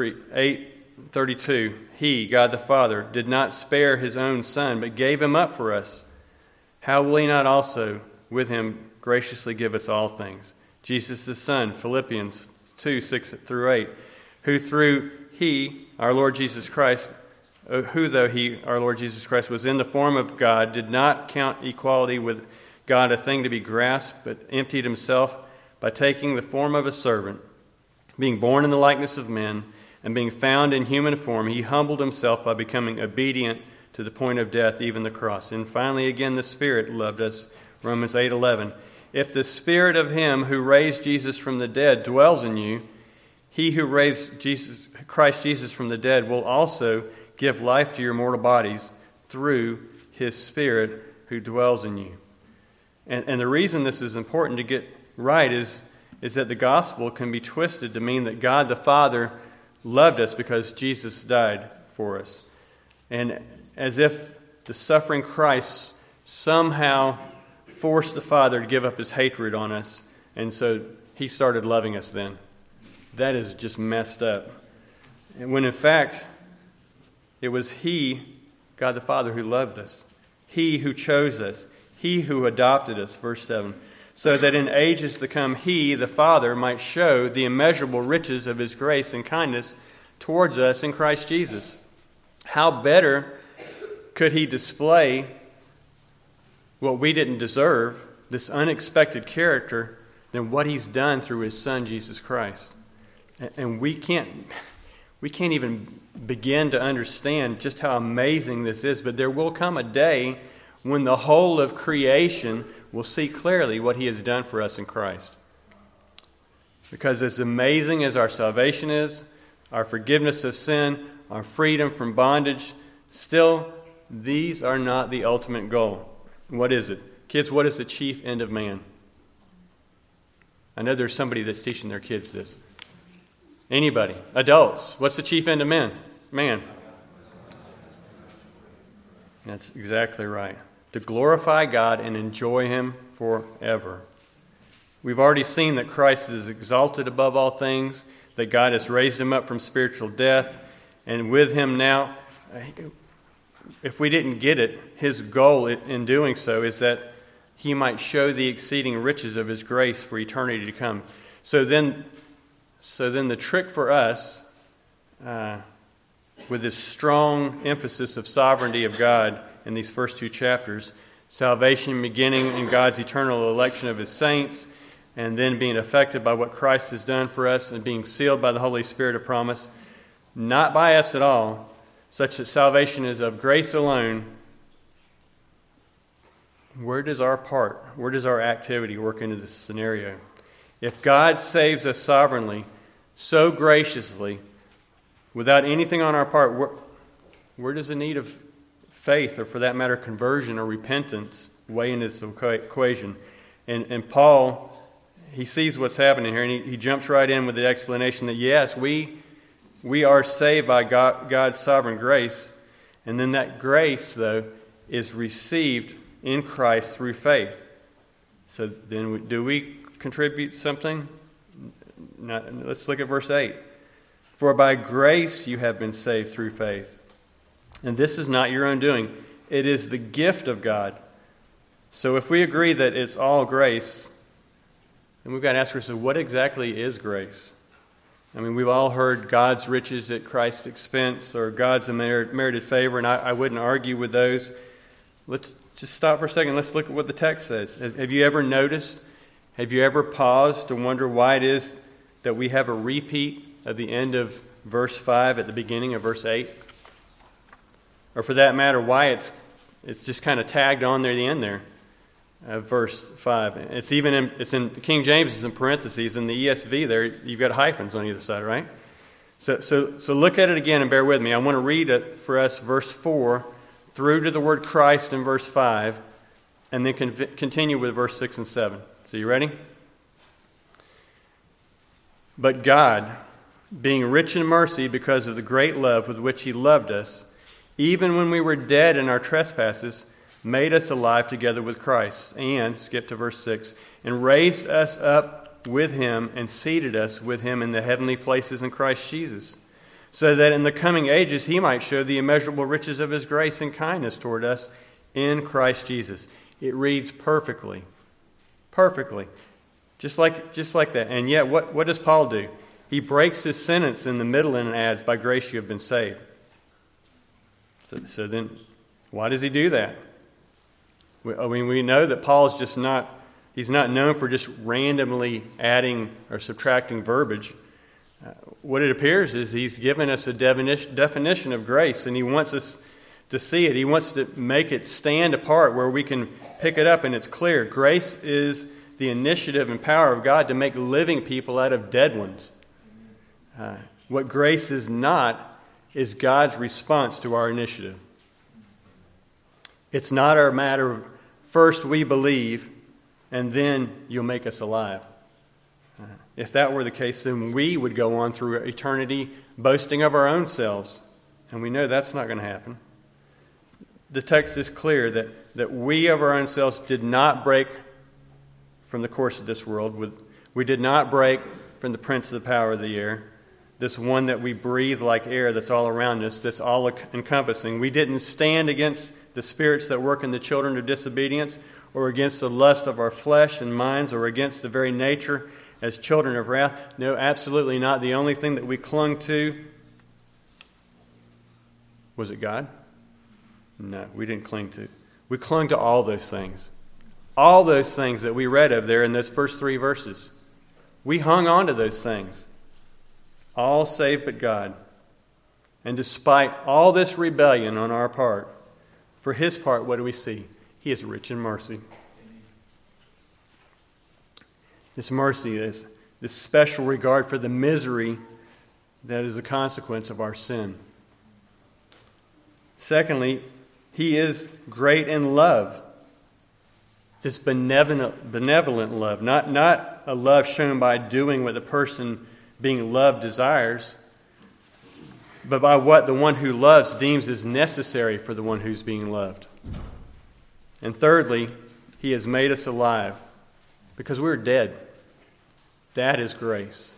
Speaker 2: 8:32, He, God the Father, did not spare His own Son, but gave Him up for us. How will He not also with Him graciously give us all things? Jesus the Son, Philippians 2:6-8, who through He, our Lord Jesus Christ, who though He, our Lord Jesus Christ, was in the form of God, did not count equality with God a thing to be grasped, but emptied Himself by taking the form of a servant, being born in the likeness of men, and being found in human form, He humbled Himself by becoming obedient to the point of death, even the cross. And finally, again, the Spirit loved us, Romans 8:11. If the Spirit of Him who raised Jesus from the dead dwells in you, He who raised Christ Jesus from the dead will also give life to your mortal bodies through His Spirit who dwells in you. And the reason this is important to get right is that the gospel can be twisted to mean that God the Father loved us because Jesus died for us. And as if the suffering Christ somehow forced the Father to give up His hatred on us, and so He started loving us then. That is just messed up. And when in fact, it was He, God the Father, who loved us. He who chose us. He who adopted us, verse 7. So that in ages to come He, the Father, might show the immeasurable riches of His grace and kindness towards us in Christ Jesus. How better could He display what we didn't deserve, this unexpected character, than what He's done through His Son, Jesus Christ? And we can't even begin to understand just how amazing this is, but there will come a day when the whole of creation will see clearly what He has done for us in Christ. Because as amazing as our salvation is, our forgiveness of sin, our freedom from bondage, still, these are not the ultimate goal. What is it? Kids, what is the chief end of man? I know there's somebody that's teaching their kids this. Anybody? Adults, what's the chief end of man? That's exactly right. To glorify God and enjoy Him forever. We've already seen that Christ is exalted above all things, that God has raised Him up from spiritual death, and with Him now, if we didn't get it, His goal in doing so is that He might show the exceeding riches of His grace for eternity to come. So then the trick for us, with this strong emphasis of sovereignty of God in these first two chapters, salvation beginning in God's eternal election of His saints, and then being affected by what Christ has done for us and being sealed by the Holy Spirit of promise, not by us at all, such that salvation is of grace alone, where does our activity work into this scenario? If God saves us sovereignly, so graciously, without anything on our part, where does the need of faith, or for that matter, conversion or repentance, weigh into this equation? And Paul, he sees what's happening here, and he jumps right in with the explanation that yes, we are saved by God's sovereign grace, and then that grace, though, is received in Christ through faith. So then, do we contribute something? Let's look at verse 8. For by grace you have been saved through faith. And this is not your own doing. It is the gift of God. So if we agree that it's all grace, then we've got to ask ourselves, what exactly is grace? I mean, we've all heard God's riches at Christ's expense, or God's merited favor, and I wouldn't argue with those. Let's just stop for a second. Let's look at what the text says. Have you ever noticed, have you ever paused to wonder why it is that we have a repeat of the end of verse 5 at the beginning of verse 8? Or for that matter, why it's just kind of tagged on there at the end there of verse 5. It's in King James, it's in parentheses. In the ESV there, you've got hyphens on either side, right? So look at it again and bear with me. I want to read it for us, verse 4, through to the word Christ in verse 5, and then continue with verse 6 and 7. So you ready? But God, being rich in mercy because of the great love with which He loved us, even when we were dead in our trespasses, made us alive together with Christ, and, skip to verse 6, and raised us up with Him and seated us with Him in the heavenly places in Christ Jesus, so that in the coming ages He might show the immeasurable riches of His grace and kindness toward us in Christ Jesus. It reads perfectly. Perfectly. Just like that. And yet, what does Paul do? He breaks his sentence in the middle and adds, by grace you have been saved. So then, why does he do that? We know that Paul's he's not known for just randomly adding or subtracting verbiage. What it appears is he's given us a definition of grace, and he wants us to see it. He wants to make it stand apart where we can pick it up and it's clear. Grace is the initiative and power of God to make living people out of dead ones. What grace is not is God's response to our initiative. It's not our matter of first we believe and then you'll make us alive. If that were the case, then we would go on through eternity boasting of our own selves. And we know that's not going to happen. The text is clear that we of our own selves did not break from the course of this world. We did not break from the prince of the power of the air, this one that we breathe like air that's all around us, that's all encompassing. We didn't stand against the spirits that work in the children of disobedience, or against the lust of our flesh and minds, or against the very nature as children of wrath. No, absolutely not. The only thing that we clung to, was it God? No, we didn't cling to. We clung to all those things. All those things that we read of there in those first 3 verses. We hung on to those things. All save but God. And despite all this rebellion on our part, for His part, what do we see? He is rich in mercy. This mercy is this special regard for the misery that is the consequence of our sin. Secondly, He is great in love. This benevolent love, not a love shown by doing what the person being loved desires, but by what the one who loves deems is necessary for the one who's being loved. And thirdly, He has made us alive because we're dead. That is grace.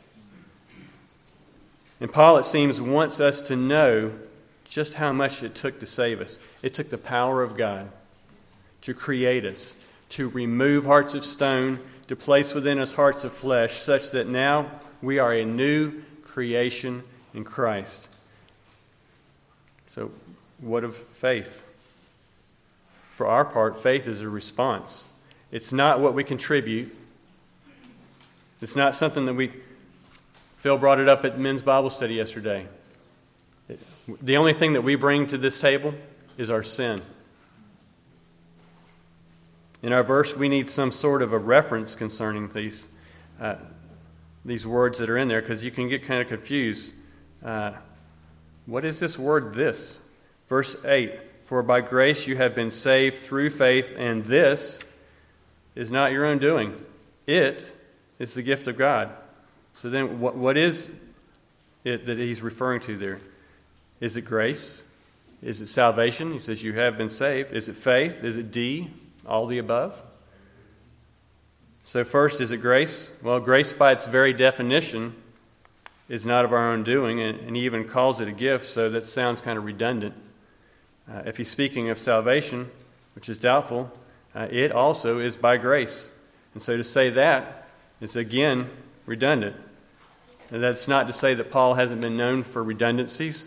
Speaker 2: And Paul, it seems, wants us to know just how much it took to save us. It took the power of God to create us, to remove hearts of stone, to place within us hearts of flesh, such that now we are a new creation in Christ. So, what of faith? For our part, faith is a response. It's not what we contribute. It's not something that Phil brought it up at men's Bible study yesterday. The only thing that we bring to this table is our sin. In our verse, we need some sort of a reference concerning these words that are in there, because you can get kind of confused. What is this word, this? Verse 8, for by grace you have been saved through faith, and this is not your own doing. It is the gift of God. So then what is it that he's referring to there? Is it grace? Is it salvation? He says you have been saved. Is it faith? Is it D? All the above? So first, is it grace? Well, grace by its very definition is not of our own doing, and he even calls it a gift, so that sounds kind of redundant. If he's speaking of salvation, which is doubtful, it also is by grace. And so to say that is again redundant. And that's not to say that Paul hasn't been known for redundancies.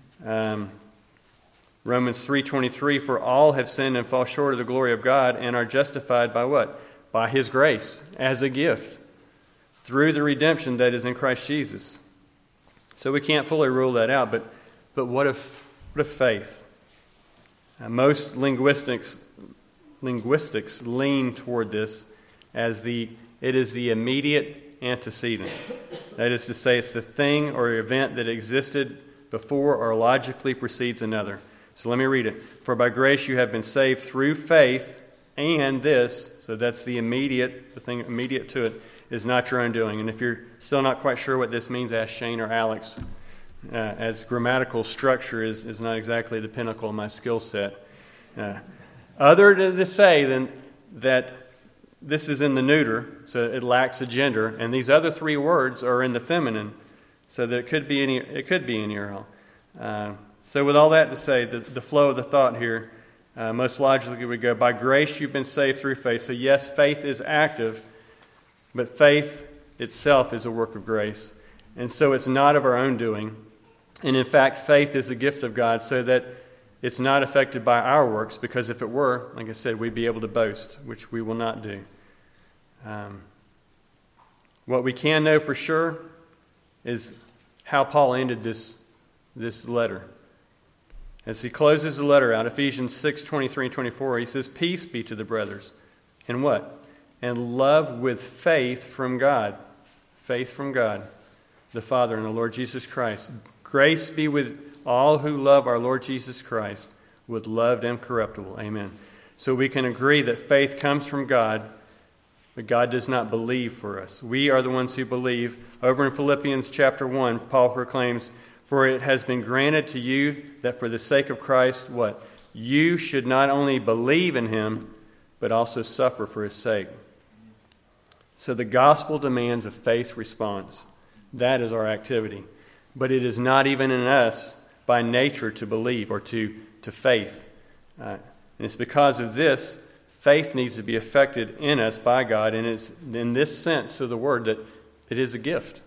Speaker 2: Romans 3:23, for all have sinned and fall short of the glory of God and are justified by what? By his grace, as a gift, through the redemption that is in Christ Jesus. So we can't fully rule that out, but what if faith? Most linguistics lean toward this as it is the immediate antecedent. That is to say, it's the thing or event that existed before or logically precedes another. So let me read it. For by grace you have been saved through faith, and this, so that's the thing immediate to it, is not your own doing. And if you're still not quite sure what this means, ask Shane or Alex, as grammatical structure is not exactly the pinnacle of my skill set. Other than to say than that this is in the neuter, so it lacks a gender, and these other three words are in the feminine, so that it could be any or all. So with all that to say, the flow of the thought here, most logically would go, by grace you've been saved through faith. So yes, faith is active, but faith itself is a work of grace. And so it's not of our own doing. And in fact, faith is a gift of God, so that it's not affected by our works, because if it were, like I said, we'd be able to boast, which we will not do. What we can know for sure is how Paul ended this letter. As he closes the letter out, Ephesians 6:23 and 24, he says, peace be to the brothers. And what? And love with faith from God. Faith from God, the Father, and the Lord Jesus Christ. Grace be with all who love our Lord Jesus Christ with love incorruptible. Amen. So we can agree that faith comes from God, but God does not believe for us. We are the ones who believe. Over in Philippians chapter 1, Paul proclaims, for it has been granted to you that for the sake of Christ, what? You should not only believe in him, but also suffer for his sake. So the gospel demands a faith response. That is our activity. But it is not even in us by nature to believe or to faith. And it's because of this, faith needs to be affected in us by God, and it's in this sense of the word that it is a gift.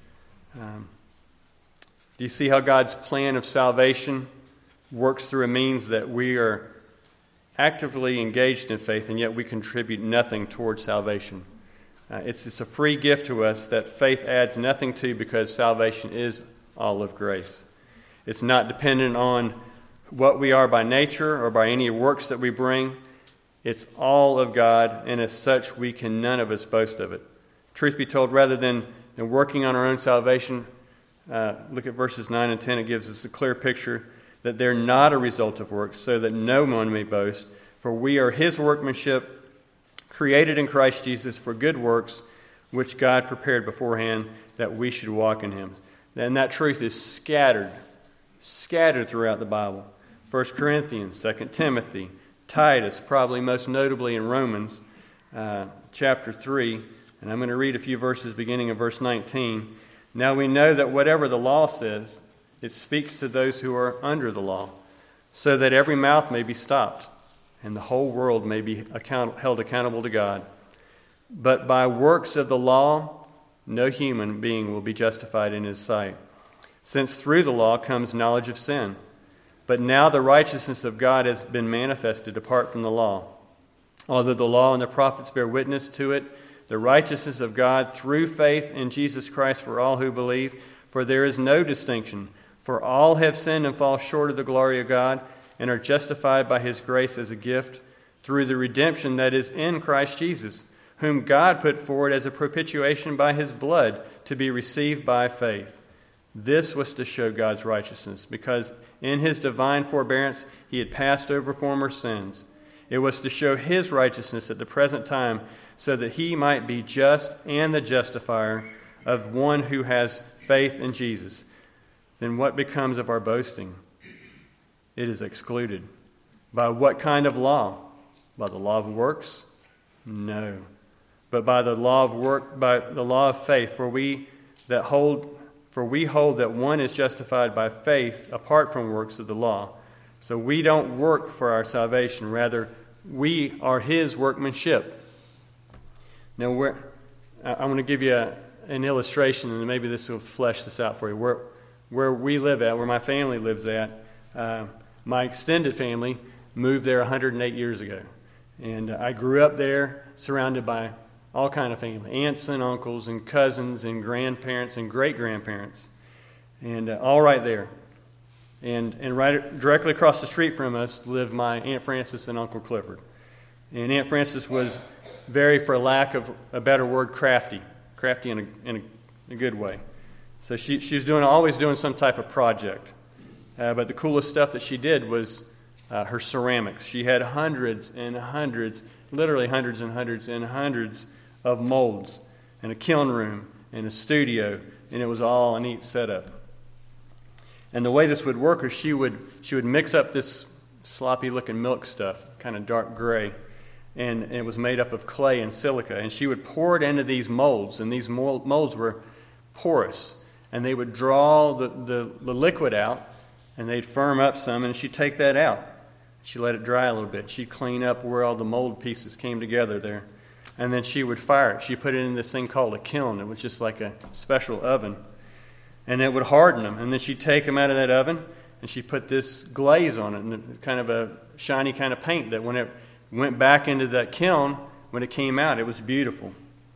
Speaker 2: Do you see how God's plan of salvation works through a means that we are actively engaged in faith, and yet we contribute nothing towards salvation? It's a free gift to us that faith adds nothing to, because salvation is all of grace. It's not dependent on what we are by nature or by any works that we bring. It's all of God, and as such, we can none of us boast of it. Truth be told, rather than working on our own salvation, look at verses 9 and 10. It gives us a clear picture that they're not a result of works, so that no one may boast. For we are his workmanship, created in Christ Jesus for good works, which God prepared beforehand that we should walk in him. And that truth is scattered throughout the Bible. 1 Corinthians, 2 Timothy, Titus, probably most notably in Romans chapter 3. And I'm going to read a few verses beginning in verse 19. Now we know that whatever the law says, it speaks to those who are under the law, so that every mouth may be stopped, and the whole world may be held accountable to God. But by works of the law, no human being will be justified in his sight, since through the law comes knowledge of sin. But now the righteousness of God has been manifested apart from the law. Although the law and the prophets bear witness to it, the righteousness of God through faith in Jesus Christ for all who believe. For there is no distinction. For all have sinned and fall short of the glory of God, and are justified by his grace as a gift through the redemption that is in Christ Jesus, whom God put forward as a propitiation by his blood to be received by faith. This was to show God's righteousness, because in his divine forbearance he had passed over former sins. It was to show his righteousness at the present time, so that he might be just and the justifier of one who has faith in Jesus. Then what becomes of our boasting? It is excluded. By what kind of law? By the law of works? No. But by the law of faith, for we hold that one is justified by faith apart from works of the law. So we don't work for our salvation. Rather, we are his workmanship. Now, I want to give you an illustration, and maybe this will flesh this out for you. Where we live at, where my family lives at, my extended family moved there 108 years ago. And I grew up there surrounded by all kind of family, aunts and uncles and cousins and grandparents and great-grandparents, and all right there. And right directly across the street from us lived my Aunt Frances and Uncle Clifford. And Aunt Frances was very, for lack of a better word, crafty in a good way. So she was always doing some type of project. But the coolest stuff that she did was her ceramics. She had hundreds and hundreds, literally hundreds and hundreds and hundreds of molds, and a kiln room, and a studio, and it was all a neat setup. And the way this would work is she would mix up this sloppy-looking milk stuff, kind of dark gray, and it was made up of clay and silica, and she would pour it into these molds, and these molds were porous, and they would draw the liquid out, and they'd firm up some, and she'd take that out. She'd let it dry a little bit. She'd clean up where all the mold pieces came together there. And then she would fire it. She put it in this thing called a kiln. It was just like a special oven. And it would harden them. And then she'd take them out of that oven, and she'd put this glaze on it, and kind of a shiny kind of paint that when it went back into that kiln, when it came out, it was beautiful.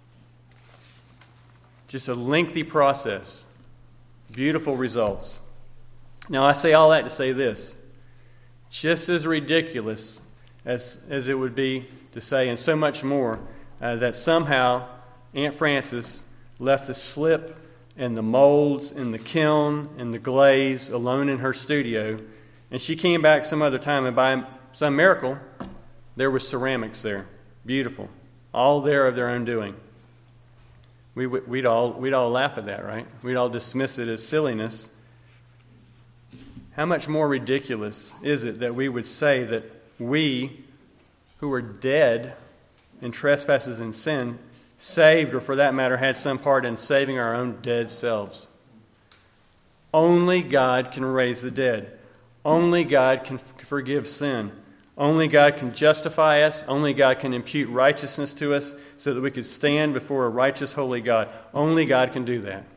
Speaker 2: Just a lengthy process. Beautiful results. Now, I say all that to say this. Just as ridiculous as it would be to say, and so much more, that somehow Aunt Frances left the slip and the molds and the kiln and the glaze alone in her studio, and she came back some other time, and by some miracle, there was ceramics there. Beautiful. All there of their own doing. We'd all laugh at that, right? We'd all dismiss it as silliness. How much more ridiculous is it that we would say that we, who are dead in trespasses and sin, saved, or for that matter, had some part in saving our own dead selves? Only God can raise the dead. Only God can forgive sin. Only God can justify us. Only God can impute righteousness to us so that we could stand before a righteous, holy God. Only God can do that.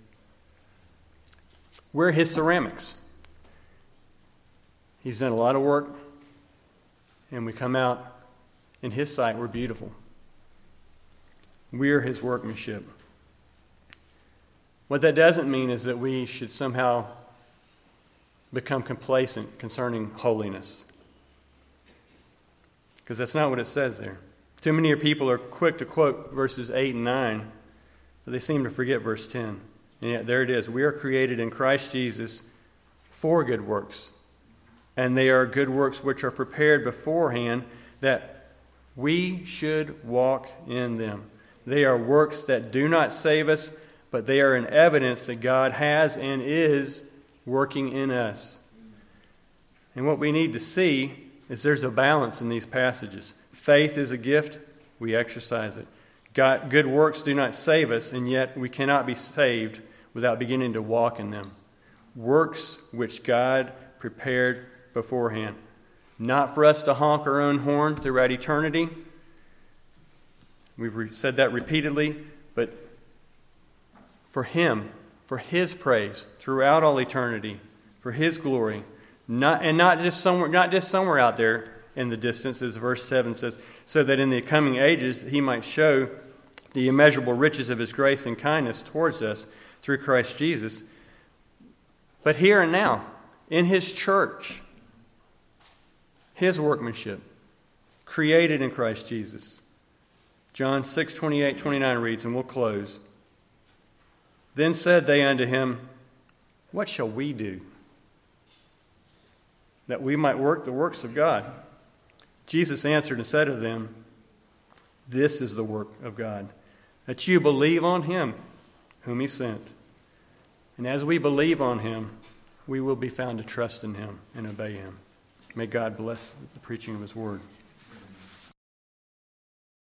Speaker 2: We're his ceramics. He's done a lot of work, and we come out in his sight, we're beautiful. We're his workmanship. What that doesn't mean is that we should somehow become complacent concerning holiness, because that's not what it says there. Too many people are quick to quote verses 8 and 9, but they seem to forget verse 10. And yet there it is. We are created in Christ Jesus for good works, and they are good works which are prepared beforehand that we should walk in them. They are works that do not save us, but they are an evidence that God has and is working in us. And what we need to see is there's a balance in these passages. Faith is a gift, we exercise it. Good works do not save us, and yet we cannot be saved without beginning to walk in them. Works which God prepared beforehand. Not for us to honk our own horn throughout eternity. We've said that repeatedly, but for him, for his praise throughout all eternity, for his glory, not just somewhere out there in the distance, as verse 7 says, so that in the coming ages he might show the immeasurable riches of his grace and kindness towards us through Christ Jesus. But here and now, in his church, his workmanship, created in Christ Jesus. John 6:28-29 reads, and we'll close. Then said they unto him, what shall we do, that we might work the works of God? Jesus answered and said to them, this is the work of God, that you believe on him whom he sent. And as we believe on him, we will be found to trust in him and obey him. May God bless the preaching of his word.